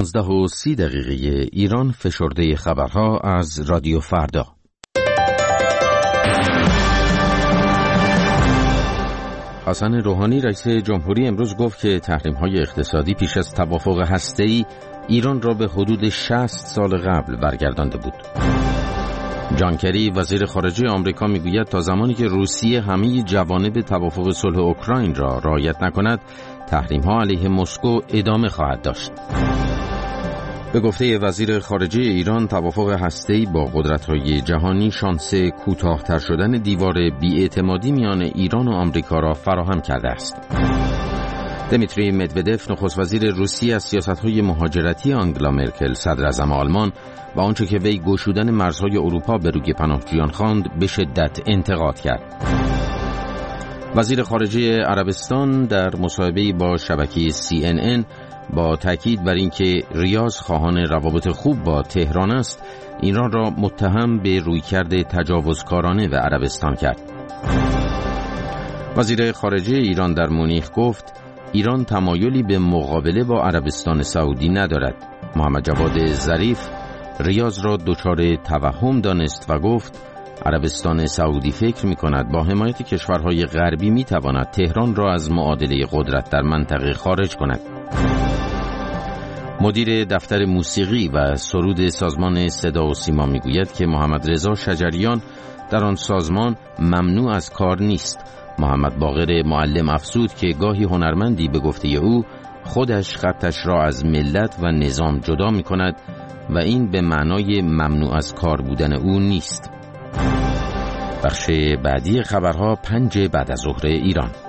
11:30 ایران. فشرده خبرها از رادیو فردا. حسن روحانی رئیس جمهوری امروز گفت که تحریم‌های اقتصادی پیش از توافق هسته‌ای ایران را به حدود 60 سال قبل برگردانده بود. جان کری وزیر خارجه آمریکا میگوید تا زمانی که روسیه همه جوانب توافق صلح اوکراین را رعایت نکند، تحریم‌ها علیه مسکو ادامه خواهد داشت. به گفته وزیر خارجه ایران، توافق هسته‌ای با قدرت‌های جهانی شانس کوتاه‌تر شدن دیوار بی‌اعتمادی میان ایران و آمریکا را فراهم کرده است. دمیتری مدودف نخست وزیر روسیه از سیاست‌های مهاجرتی آنگلا مرکل صدراعظم آلمان و آنچه که وی گشودن مرزهای اروپا به روی پناهجویان خواند به شدت انتقاد کرد. وزیر خارجه عربستان در مصاحبه‌ای با شبکه CNN با تاکید بر اینکه ریاض خواهان روابط خوب با تهران است، ایران را متهم به رویکرد تجاوزکارانه به عربستان کرد. وزیر خارجه ایران در مونیخ گفت ایران تمایلی به مقابله با عربستان سعودی ندارد. محمد جواد ظریف ریاض را دچار توهم دانست و گفت عربستان سعودی فکر می‌کند با حمایت کشورهای غربی می‌تواند تهران را از معادله قدرت در منطقه خارج کند. مدیر دفتر موسیقی و سرود سازمان صدا و سیما میگوید که محمد رضا شجریان در آن سازمان ممنوع از کار نیست. محمد باقر معلم افزود که گاهی هنرمندی به گفته او خودش خطش را از ملت و نظام جدا می‌کند و این به معنای ممنوع از کار بودن او نیست. بخش بعدی خبرها 5 بعد از ظهر ایران.